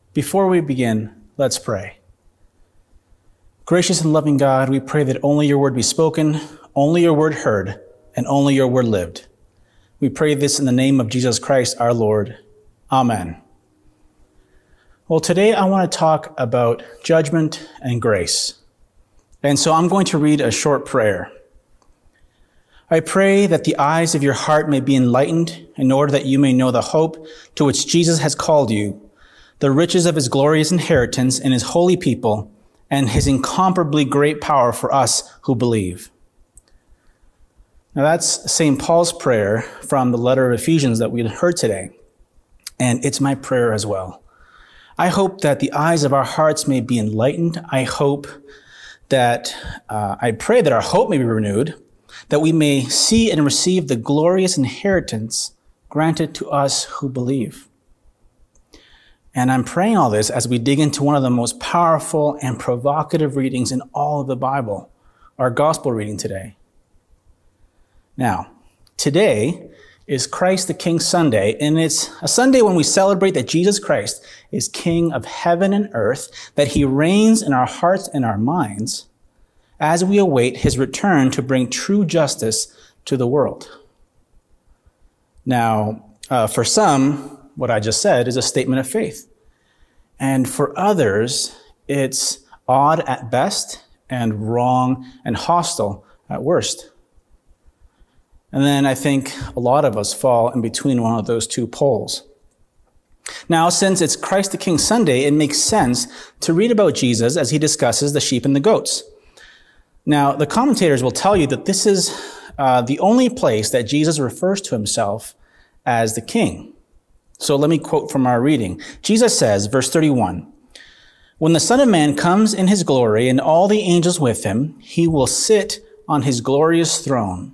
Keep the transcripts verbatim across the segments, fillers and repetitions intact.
Before we begin, let's pray. Gracious and loving God, we pray that only your word be spoken, only your word heard, and only your word lived. We pray this in the name of Jesus Christ, our Lord. Amen. Well, today I want to talk about judgment and grace. And so I'm going to read a short prayer. I pray that the eyes of your heart may be enlightened in order that you may know the hope to which Jesus has called you, the riches of his glorious inheritance in his holy people, and his incomparably great power for us who believe. Now that's Saint Paul's prayer from the letter of Ephesians that we heard today. And it's my prayer as well. I hope that the eyes of our hearts may be enlightened. I hope that, uh, I pray that our hope may be renewed, that we may see and receive the glorious inheritance granted to us who believe. And I'm praying all this as we dig into one of the most powerful and provocative readings in all of the Bible, our gospel reading today. Now, today is Christ the King Sunday, and it's a Sunday when we celebrate that Jesus Christ is King of heaven and earth, that he reigns in our hearts and our minds, as we await his return to bring true justice to the world. Now, uh, for some, what I just said is a statement of faith. And for others, it's odd at best and wrong and hostile at worst. And then I think a lot of us fall in between one of those two poles. Now, since it's Christ the King Sunday, it makes sense to read about Jesus as he discusses the sheep and the goats. Now, the commentators will tell you that this is uh, the only place that Jesus refers to himself as the king. So let me quote from our reading. Jesus says, verse thirty-one, "When the Son of Man comes in his glory and all the angels with him, he will sit on his glorious throne."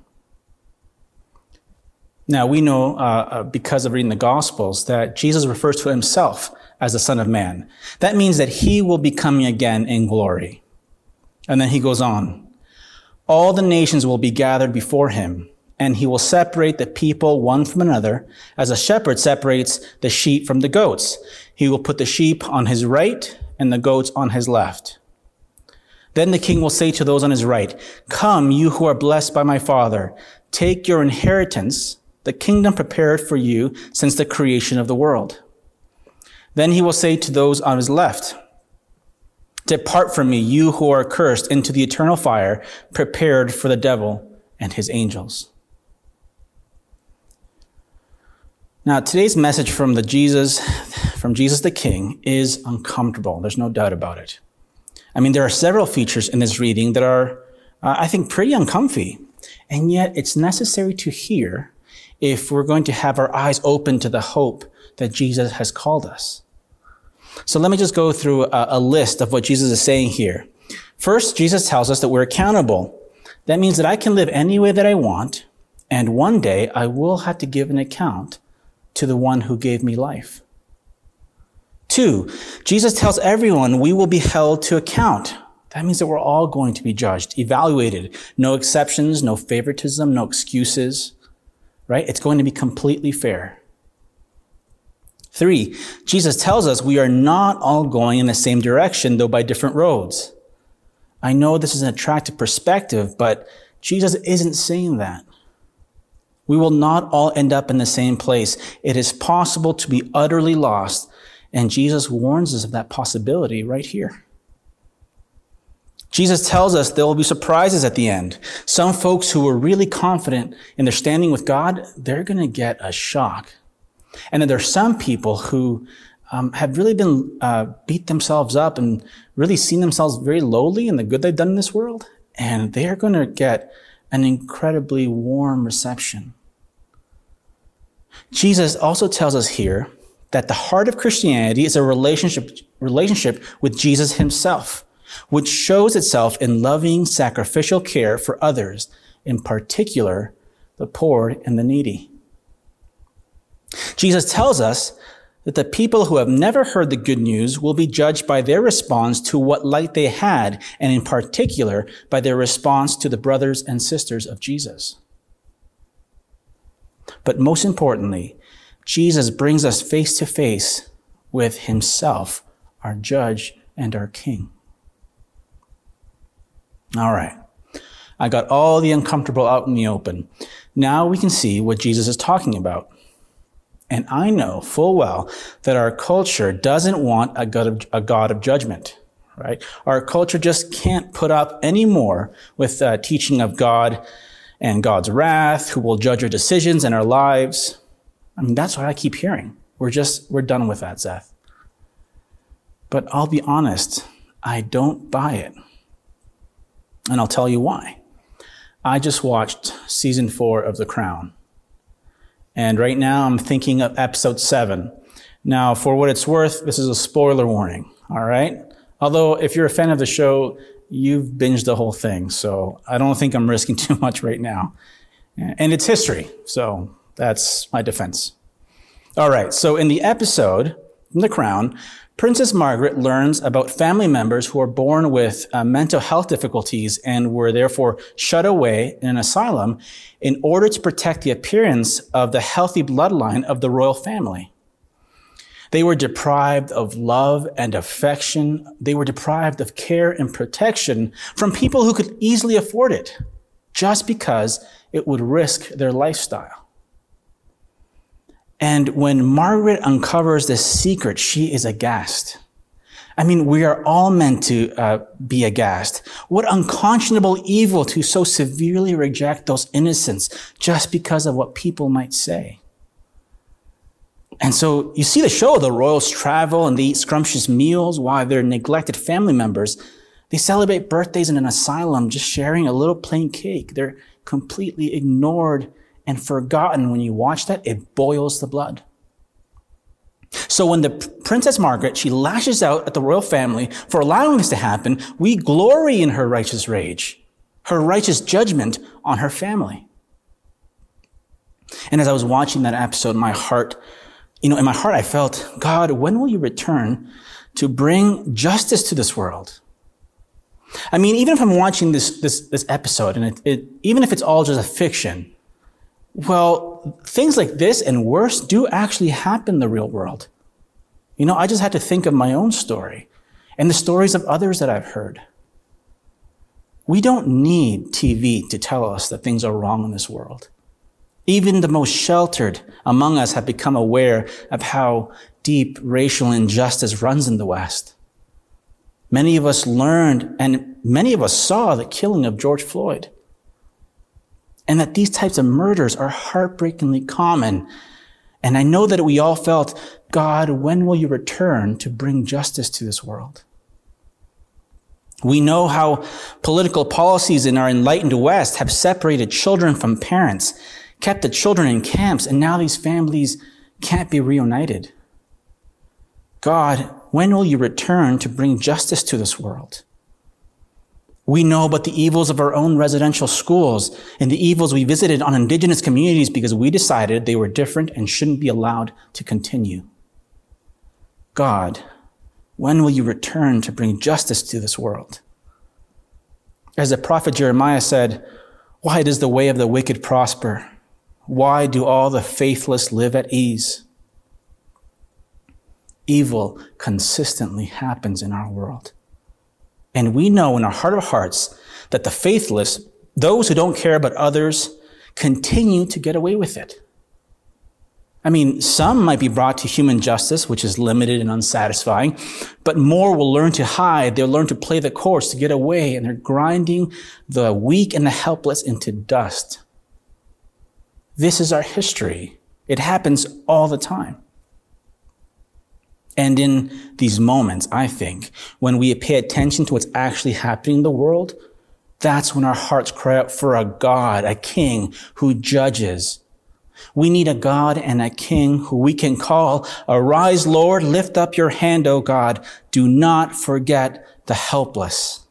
Now, we know uh, because of reading the Gospels that Jesus refers to himself as the Son of Man. That means that he will be coming again in glory. And then he goes on, "All the nations will be gathered before him, and he will separate the people one from another, as a shepherd separates the sheep from the goats. He will put the sheep on his right and the goats on his left. Then the king will say to those on his right, 'Come, you who are blessed by my Father, take your inheritance, the kingdom prepared for you since the creation of the world.' Then he will say to those on his left, 'Depart from me, you who are cursed, into the eternal fire prepared for the devil and his angels.'" Now, today's message from the Jesus, from Jesus the King is uncomfortable. There's no doubt about it. I mean, there are several features in this reading that are, uh, I think, pretty uncomfy, and yet it's necessary to hear if we're going to have our eyes open to the hope that Jesus has called us. So let me just go through a, a list of what Jesus is saying here. First, Jesus tells us that we're accountable. That means that I can live any way that I want, and one day I will have to give an account to the one who gave me life. Two, Jesus tells everyone we will be held to account. That means that we're all going to be judged, evaluated. No exceptions, no favoritism, no excuses, right? It's going to be completely fair. Three, Jesus tells us we are not all going in the same direction, though by different roads. I know this is an attractive perspective, but Jesus isn't saying that. We will not all end up in the same place. It is possible to be utterly lost, and Jesus warns us of that possibility right here. Jesus tells us there will be surprises at the end. Some folks who were really confident in their standing with God, they're going to get a shock. And then there are some people who um, have really been uh, beat themselves up and really seen themselves very lowly in the good they've done in this world, and they are going to get an incredibly warm reception. Jesus also tells us here that the heart of Christianity is a relationship, relationship with Jesus himself, which shows itself in loving, sacrificial care for others, in particular, the poor and the needy. Jesus tells us that the people who have never heard the good news will be judged by their response to what light they had, and in particular, by their response to the brothers and sisters of Jesus. But most importantly, Jesus brings us face to face with himself, our judge and our king. All right. I got all the uncomfortable out in the open. Now we can see what Jesus is talking about. And I know full well that our culture doesn't want a God of, a God of judgment, right? Our culture just can't put up any more with uh, teaching of God and God's wrath, who will judge our decisions and our lives. I mean, that's what I keep hearing. We're just, we're done with that, Seth. But I'll be honest, I don't buy it. And I'll tell you why. I just watched season four of The Crown. And right now I'm thinking of episode seven. Now, for what it's worth, this is a spoiler warning, all right? Although if you're a fan of the show, you've binged the whole thing. So I don't think I'm risking too much right now. And it's history. So that's my defense. All right. So in the episode, in The Crown, Princess Margaret learns about family members who are born with uh, mental health difficulties and were therefore shut away in an asylum in order to protect the appearance of the healthy bloodline of the royal family. They were deprived of love and affection. They were deprived of care and protection from people who could easily afford it, just because it would risk their lifestyle. And when Margaret uncovers this secret, she is aghast. I mean, we are all meant to uh, be aghast. What unconscionable evil to so severely reject those innocents just because of what people might say. And so you see the show, the royals travel and they eat scrumptious meals while their neglected family members, they celebrate birthdays in an asylum, just sharing a little plain cake. They're completely ignored and forgotten. When you watch that, it boils the blood. So when the Princess Margaret, she lashes out at the royal family for allowing this to happen, we glory in her righteous rage, her righteous judgment on her family. And as I was watching that episode, my heart, you know, in my heart, I felt, God, when will you return to bring justice to this world? I mean, even if I'm watching this, this, this episode and it, it, even if it's all just a fiction, well, things like this and worse do actually happen in the real world. You know, I just had to think of my own story and the stories of others that I've heard. We don't need T V to tell us that things are wrong in this world. Even the most sheltered among us have become aware of how deep racial injustice runs in the West. Many of us learned and many of us saw the killing of George Floyd. And that these types of murders are heartbreakingly common. And I know that we all felt, God, when will you return to bring justice to this world? We know how political policies in our enlightened West have separated children from parents, kept the children in camps, and now these families can't be reunited. God, when will you return to bring justice to this world? We know about the evils of our own residential schools and the evils we visited on indigenous communities because we decided they were different and shouldn't be allowed to continue. God, when will you return to bring justice to this world? As the prophet Jeremiah said, why does the way of the wicked prosper? Why do all the faithless live at ease? Evil consistently happens in our world. And we know in our heart of hearts that the faithless, those who don't care about others, continue to get away with it. I mean, some might be brought to human justice, which is limited and unsatisfying, but more will learn to hide. They'll learn to play the course to get away, and they're grinding the weak and the helpless into dust. This is our history. It happens all the time. And in these moments, I think, when we pay attention to what's actually happening in the world, that's when our hearts cry out for a God, a king who judges. We need a God and a king who we can call, arise, Lord, lift up your hand, O God. Do not forget the helpless.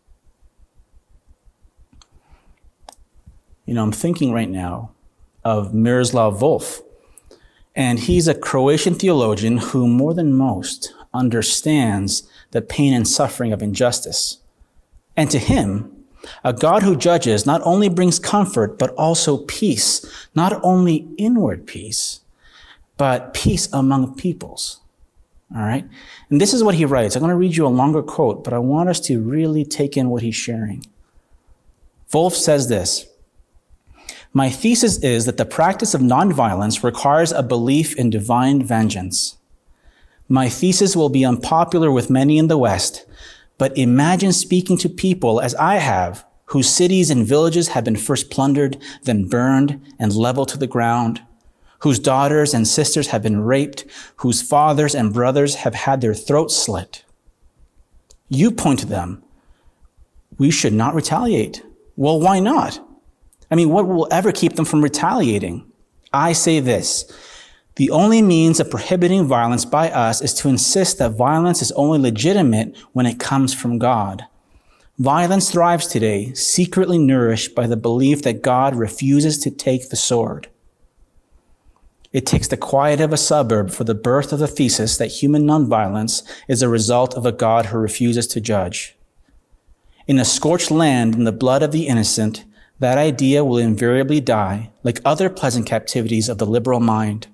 You know, I'm thinking right now of Miroslav Volf. And he's a Croatian theologian who, more than most, understands the pain and suffering of injustice. And to him, a God who judges not only brings comfort, but also peace, not only inward peace, but peace among peoples. All right? And this is what he writes. I'm going to read you a longer quote, but I want us to really take in what he's sharing. Wolf says this: "My thesis is that the practice of nonviolence requires a belief in divine vengeance. My thesis will be unpopular with many in the West, but imagine speaking to people, as I have, whose cities and villages have been first plundered, then burned and leveled to the ground, whose daughters and sisters have been raped, whose fathers and brothers have had their throats slit. You point to them, we should not retaliate. Well, why not? I mean, what will ever keep them from retaliating? I say this: the only means of prohibiting violence by us is to insist that violence is only legitimate when it comes from God. Violence thrives today, secretly nourished by the belief that God refuses to take the sword. It takes the quiet of a suburb for the birth of the thesis that human nonviolence is a result of a God who refuses to judge. In a scorched land in the blood of the innocent, that idea will invariably die, like other pleasant captivities of the liberal mind.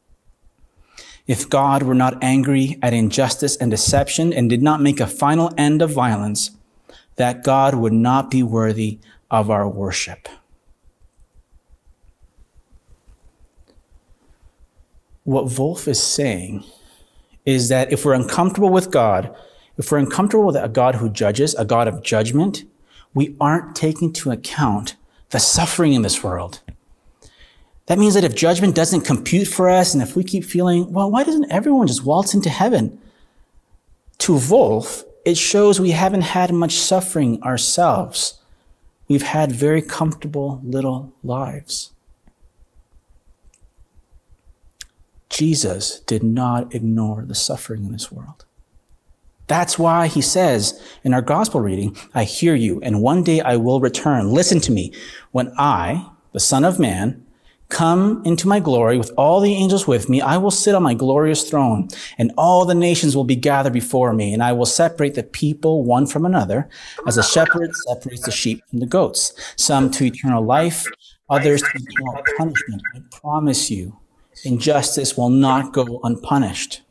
If God were not angry at injustice and deception and did not make a final end of violence, that God would not be worthy of our worship." What Wolf is saying is that if we're uncomfortable with God, if we're uncomfortable with a God who judges, a God of judgment, we aren't taking into account the suffering in this world. That means that if judgment doesn't compute for us, and if we keep feeling, well, why doesn't everyone just waltz into heaven? To Wolf, it shows we haven't had much suffering ourselves. We've had very comfortable little lives. Jesus did not ignore the suffering in this world. That's why he says in our gospel reading, "I hear you, and one day I will return. Listen to me. When I, the Son of Man, come into my glory with all the angels with me, I will sit on my glorious throne, and all the nations will be gathered before me, and I will separate the people one from another, as a shepherd separates the sheep from the goats, some to eternal life, others to eternal punishment. I promise you, injustice will not go unpunished."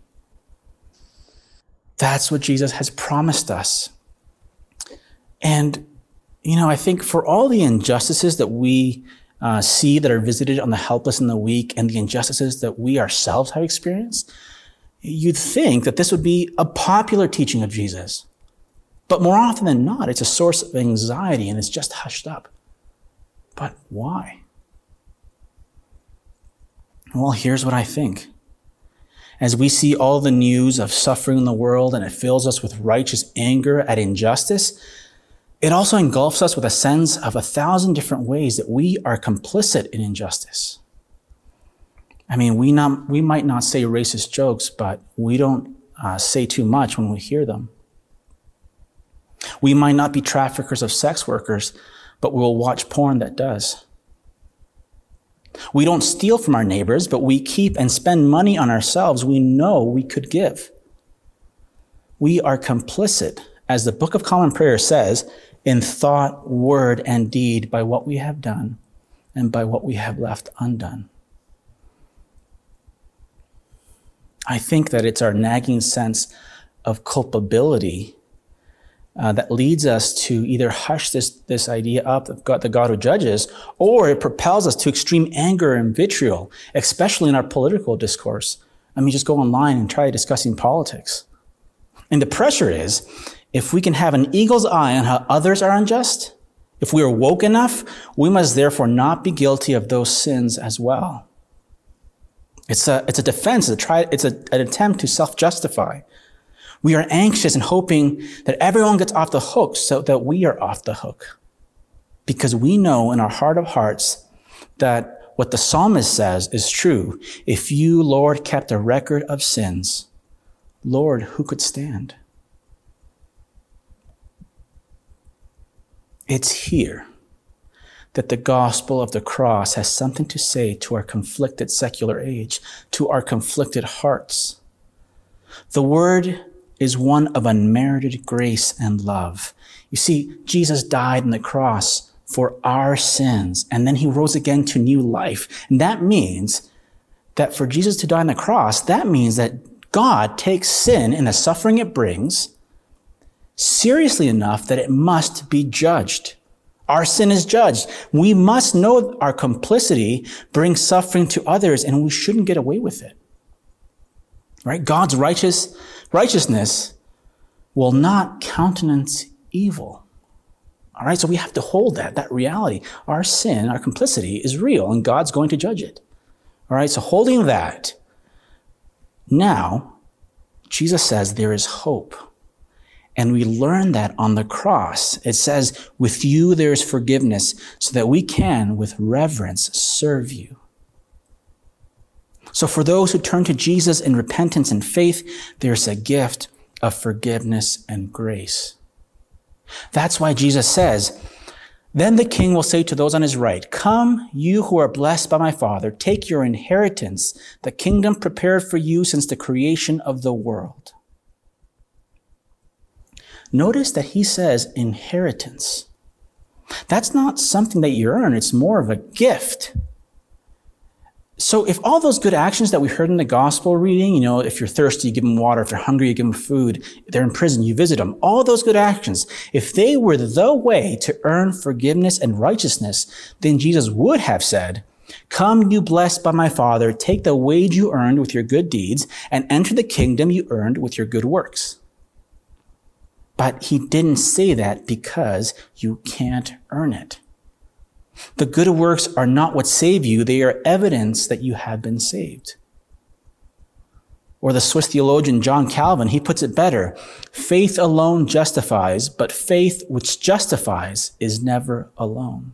That's what Jesus has promised us. And, you know, I think for all the injustices that we uh, see that are visited on the helpless and the weak, and the injustices that we ourselves have experienced, you'd think that this would be a popular teaching of Jesus. But more often than not, it's a source of anxiety and it's just hushed up. But why? Well, here's what I think. As we see all the news of suffering in the world and it fills us with righteous anger at injustice, it also engulfs us with a sense of a thousand different ways that we are complicit in injustice. I mean, we not we might not say racist jokes, but we don't uh, say too much when we hear them. We might not be traffickers of sex workers, but we'll watch porn that does. We don't steal from our neighbors, but we keep and spend money on ourselves we know we could give. We are complicit, as the Book of Common Prayer says, in thought, word, and deed by what we have done and by what we have left undone. I think that it's our nagging sense of culpability uh, that leads us to either hush this, this idea up of God, the God who judges, or it propels us to extreme anger and vitriol, especially in our political discourse. I mean, just go online and try discussing politics. And the pressure is, if we can have an eagle's eye on how others are unjust, if we are woke enough, we must therefore not be guilty of those sins as well. It's a, it's a defense, it's, a try, it's a, an attempt to self-justify. We are anxious and hoping that everyone gets off the hook so that we are off the hook. Because we know in our heart of hearts that what the psalmist says is true. If you, Lord, kept a record of sins, Lord, who could stand? It's here that the gospel of the cross has something to say to our conflicted secular age, to our conflicted hearts. The word is one of unmerited grace and love. You see, Jesus died on the cross for our sins, and then he rose again to new life. And that means that for Jesus to die on the cross, that means that God takes sin and the suffering it brings seriously enough that it must be judged. Our sin is judged. We must know our complicity brings suffering to others, and we shouldn't get away with it. Right? God's righteous righteousness will not countenance evil. All right, so we have to hold that, that reality. Our sin, our complicity is real, and God's going to judge it. All right, so holding that, now, Jesus says there is hope. And we learn that on the cross. It says, with you there is forgiveness, so that we can, with reverence, serve you. So for those who turn to Jesus in repentance and faith, there's a gift of forgiveness and grace. That's why Jesus says, then the king will say to those on his right, come, you who are blessed by my Father, take your inheritance, the kingdom prepared for you since the creation of the world. Notice that he says inheritance. That's not something that you earn. It's more of a gift. So if all those good actions that we heard in the gospel reading, you know, if you're thirsty, you give them water. If they're hungry, you give them food. If they're in prison, you visit them. All those good actions, if they were the way to earn forgiveness and righteousness, then Jesus would have said, come, you blessed by my Father, take the wage you earned with your good deeds and enter the kingdom you earned with your good works. But he didn't say that because you can't earn it. The good works are not what save you. They are evidence that you have been saved. Or the Swiss theologian John Calvin, he puts it better. Faith alone justifies, but faith which justifies is never alone.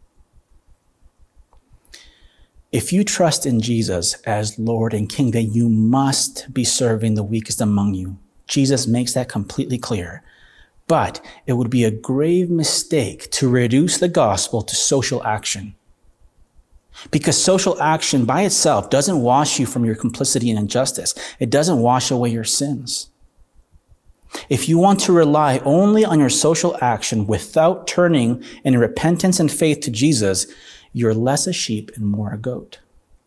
If you trust in Jesus as Lord and King, then you must be serving the weakest among you. Jesus makes that completely clear. But it would be a grave mistake to reduce the gospel to social action. Because social action by itself doesn't wash you from your complicity and injustice. It doesn't wash away your sins. If you want to rely only on your social action without turning in repentance and faith to Jesus, you're less a sheep and more a goat.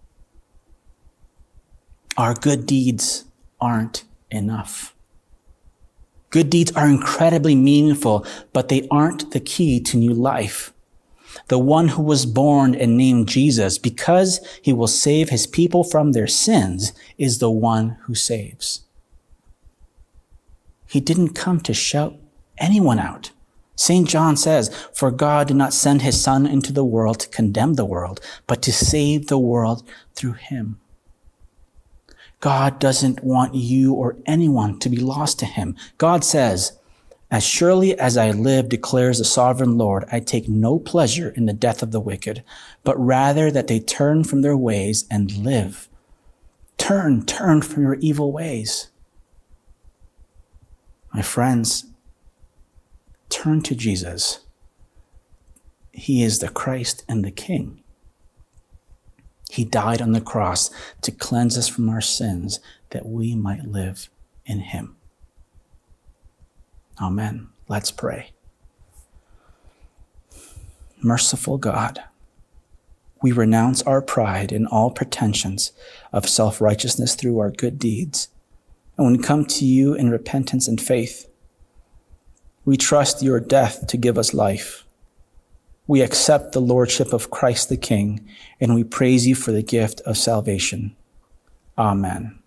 Our good deeds aren't enough. Good deeds are incredibly meaningful, but they aren't the key to new life. The one who was born and named Jesus, because he will save his people from their sins, is the one who saves. He didn't come to shout anyone out. Saint John says, for God did not send his Son into the world to condemn the world, but to save the world through him. God doesn't want you or anyone to be lost to him. God says, as surely as I live, declares the sovereign Lord, I take no pleasure in the death of the wicked, but rather that they turn from their ways and live. Turn, turn from your evil ways. My friends, turn to Jesus. He is the Christ and the King. He died on the cross to cleanse us from our sins that we might live in him. Amen. Let's pray. Merciful God, we renounce our pride and all pretensions of self-righteousness through our good deeds. And when we come to you in repentance and faith, we trust your death to give us life. We accept the lordship of Christ the King, and we praise you for the gift of salvation. Amen.